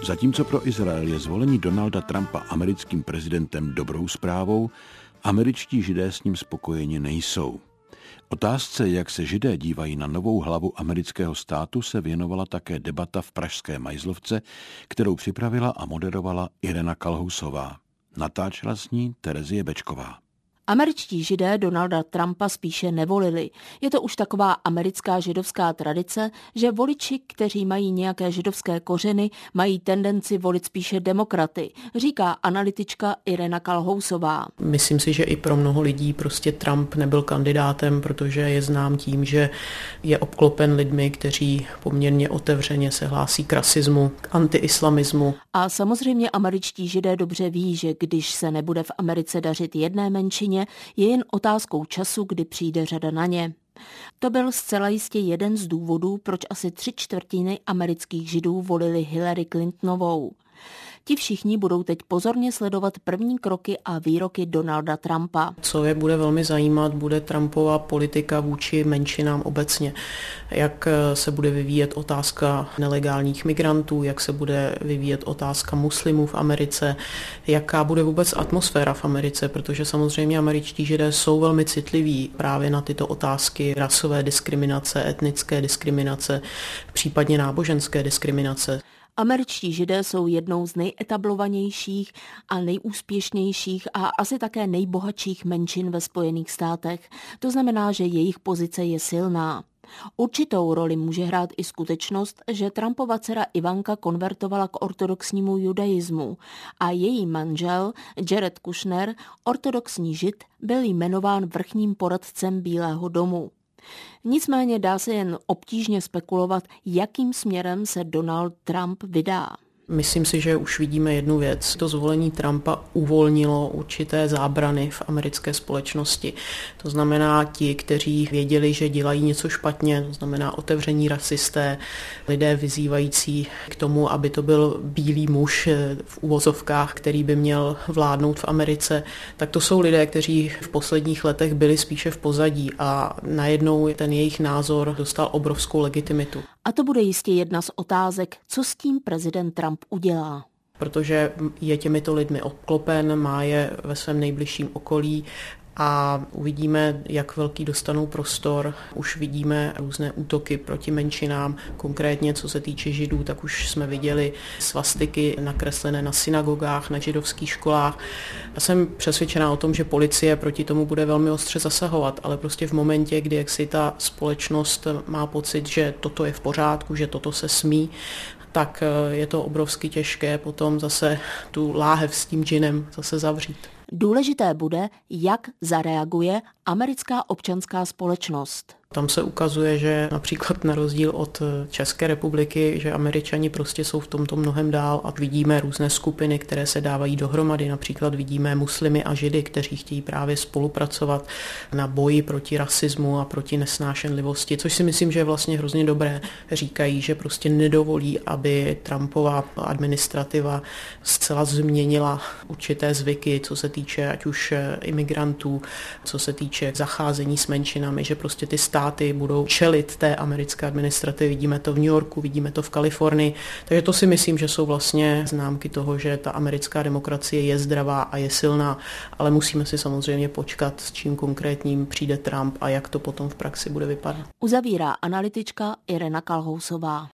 Zatímco pro Izrael je zvolení Donalda Trumpa americkým prezidentem dobrou zprávou, američtí Židé s ním spokojeni nejsou. Otázce, jak se Židé dívají na novou hlavu amerického státu, se věnovala také debata v pražské Majzlovce, kterou připravila a moderovala Irena Kalhousová. Natáčela s ní Terezie Bečková. Američtí Židé Donalda Trumpa spíše nevolili. Je to už taková americká židovská tradice, že voliči, kteří mají nějaké židovské kořeny, mají tendenci volit spíše demokraty, říká analytička Irena Kalhousová. Myslím si, že i pro mnoho lidí prostě Trump nebyl kandidátem, protože je znám tím, že je obklopen lidmi, kteří poměrně otevřeně se hlásí k rasismu, k antiislamismu. A samozřejmě američtí Židé dobře ví, že když se nebude v Americe dařit jedné menšině, je jen otázkou času, kdy přijde řada na ně. To byl zcela jistě jeden z důvodů, proč asi 3/4 amerických Židů volili Hillary Clintonovou. Ti všichni budou teď pozorně sledovat první kroky a výroky Donalda Trumpa. Co je bude velmi zajímat, bude Trumpova politika vůči menšinám obecně. Jak se bude vyvíjet otázka nelegálních migrantů, jak se bude vyvíjet otázka muslimů v Americe, jaká bude vůbec atmosféra v Americe, protože samozřejmě američtí Židé jsou velmi citliví právě na tyto otázky rasové diskriminace, etnické diskriminace, případně náboženské diskriminace. Američtí Židé jsou jednou z nejetablovanějších a nejúspěšnějších a asi také nejbohatších menšin ve Spojených státech. To znamená, že jejich pozice je silná. Určitou roli může hrát i skutečnost, že Trumpova dcera Ivanka konvertovala k ortodoxnímu judaismu a její manžel Jared Kushner, ortodoxní Žid, byl jmenován vrchním poradcem Bílého domu. Nicméně dá se jen obtížně spekulovat, jakým směrem se Donald Trump vydá. Myslím si, že už vidíme jednu věc. To zvolení Trumpa uvolnilo určité zábrany v americké společnosti. To znamená ti, kteří věděli, že dělají něco špatně, to znamená otevření rasisté, lidé vyzývající k tomu, aby to byl bílý muž v uvozovkách, který by měl vládnout v Americe, tak to jsou lidé, kteří v posledních letech byli spíše v pozadí a najednou ten jejich názor dostal obrovskou legitimitu. A to bude jistě jedna z otázek, co s tím prezident Trump udělá. Protože je těmito lidmi obklopen, má je ve svém nejbližším okolí a uvidíme, jak velký dostanou prostor. Už vidíme různé útoky proti menšinám, konkrétně co se týče Židů, tak už jsme viděli svastiky nakreslené na synagogách, na židovských školách. Já jsem přesvědčená o tom, že policie proti tomu bude velmi ostře zasahovat, ale prostě v momentě, kdy jaksi ta společnost má pocit, že toto je v pořádku, že toto se smí, tak je to obrovsky těžké potom zase tu láhev s tím džinem zase zavřít. Důležité bude, jak zareaguje americká občanská společnost. Tam se ukazuje, že například na rozdíl od České republiky, že Američani prostě jsou v tomto mnohem dál a vidíme různé skupiny, které se dávají dohromady. Například vidíme muslimy a Židy, kteří chtějí právě spolupracovat na boji proti rasismu a proti nesnášenlivosti, což si myslím, že je vlastně hrozně dobré. Říkají, že prostě nedovolí, aby Trumpova administrativa zcela změnila určité zvyky, co se týče ať už imigrantů, co se týče zacházení s menšinami, že prostě ty státy budou čelit té americké administrativy. Vidíme to v New Yorku, vidíme to v Kalifornii. Takže to si myslím, že jsou vlastně známky toho, že ta americká demokracie je zdravá a je silná, ale musíme si samozřejmě počkat, s čím konkrétním přijde Trump a jak to potom v praxi bude vypadat. Uzavírá analytička Irena Kalhousová.